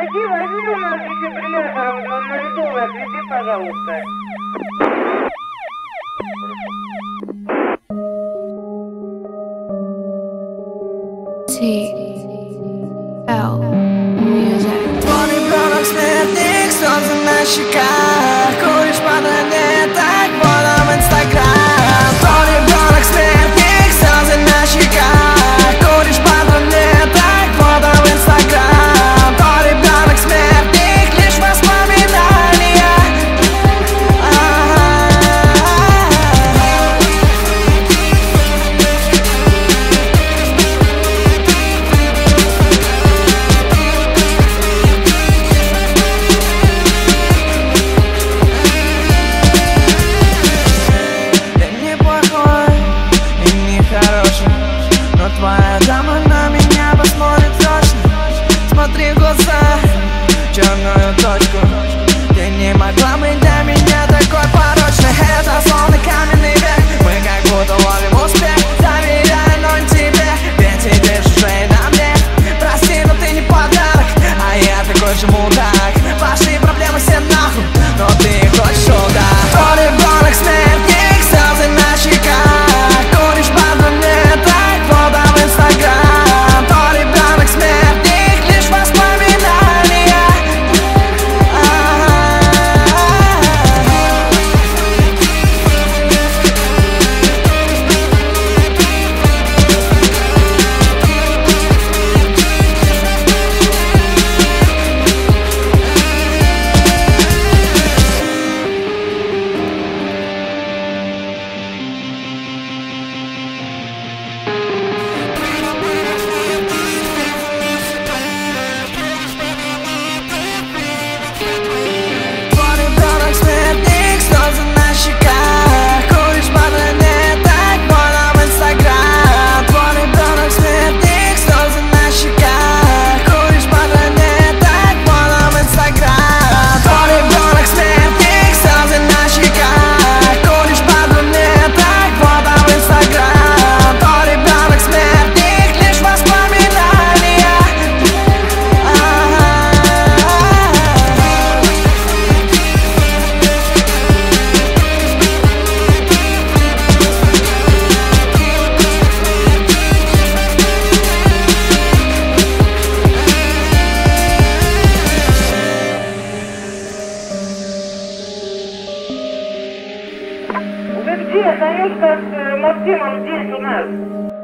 Возьми у нас дефибриллятор на рядовый, отвези, пожалуйста. Твой ребенок смертник, слезы на щеках. Куришь под так фото в Инстаграм. Твой ребенок смертник, слезы на щеках. Куришь под так фото в Инстаграм. Твой ребенок смертник, лишь воспоминания. Но твоя дама на меня посмотрит точно. Смотри в глаза, черную точку. Ты не могла быть для меня такой порочной. Это словно каменный век. Мы как будто ловим успех. Доверяю, но не тебе. Ведь сидишь уже и на мне. Прости, но ты не подарок, а я такой же мудак. Пошли проблемы все нахуй, но ты хочешь сюда. Твой ребенок смертник, слезы на щеках. Куришь под мне так фото в Инстаграм. Твой ребенок смертник, лишь воспоминания. Ты где? Даешь как Максимом здесь у нас.